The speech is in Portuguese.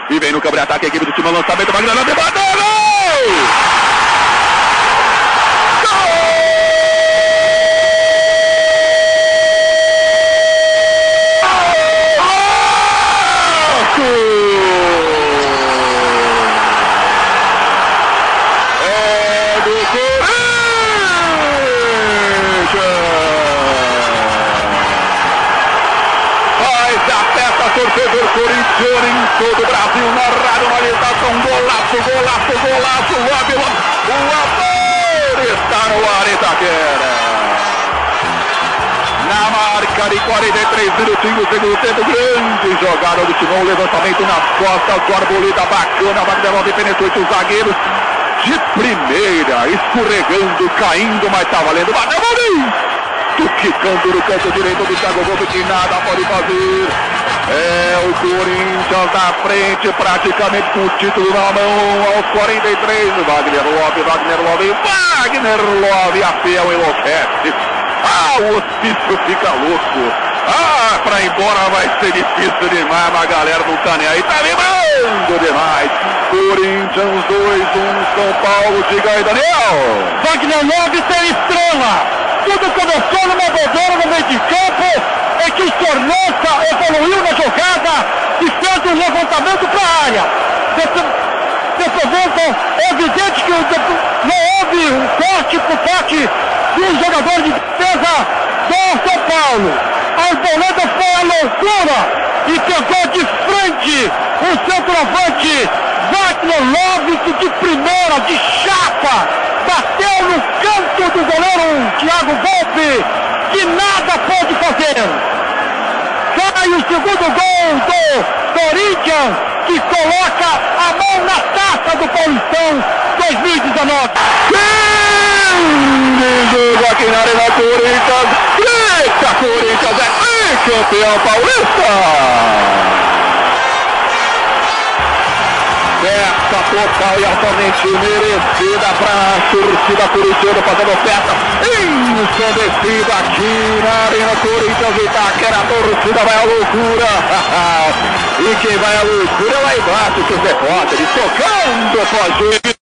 E vem no campo de ataque a equipe do Timão, lançamento, Wagner, bateu, gol! Torcedor corintiano em todo o Brasil, na rádio, na orientação, golaço, golaço, golaço, o amor está no ar, Itaquera. Na marca de 43 minutinhos, segundo tempo, grande jogada do Timão, levantamento nas costas, borboleta bacana, Wagner Love penetrou entre os zagueiros, de primeira, escorregando, caindo, mas tá valendo, bateu, quicando no canto direito do Thiago Gomes, que nada pode fazer. É o Corinthians na frente, praticamente com o título na mão, aos 43. Wagner Love, a fiel enlouquece. O hospício fica louco. Pra ir embora vai ser difícil demais, mas a galera não tá nem aí, tá vibrando demais. Corinthians 2-1, São Paulo, diga aí, Daniel. Wagner Love tem estrela. Tudo começou numa bobeira no meio de campo, em que o Sornosa evoluiu na jogada e fez um levantamento para a área. Dessa vez é evidente que não houve um corte por parte dos jogadores de defesa do São Paulo. A Arboleda foi a loucura e pegou de frente o centroavante Wagner Love, que de primeira, de chapa, bateu no canto do goleiro Thiago Volpe, que nada pôde fazer. Sai o segundo gol do Corinthians, que coloca a mão na taça do Paulistão 2019. Jogo aqui na Arena Corinthians. Eita, Corinthians é campeão paulista. Festa total e altamente merecida para a torcida corintiana, fazendo festa ensandecida aqui na Arena Corinthians. Itaquera, a torcida vai à loucura. E quem vai à loucura é lá embaixo, os repórteres tocando com a gente.